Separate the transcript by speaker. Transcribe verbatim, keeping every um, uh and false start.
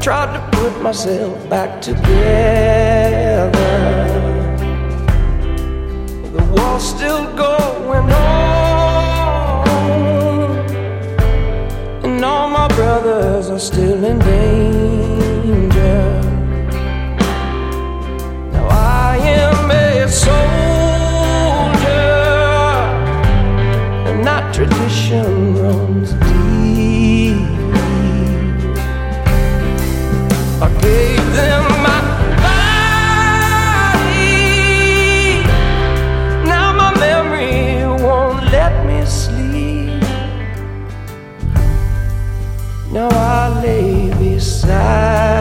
Speaker 1: tried to put myself back together. The war's still going on, and all my brothers are still in danger. Now I am a soldier, and that tradition runs deep. I gave them my body, now my memory won't let me sleep. Now I lay beside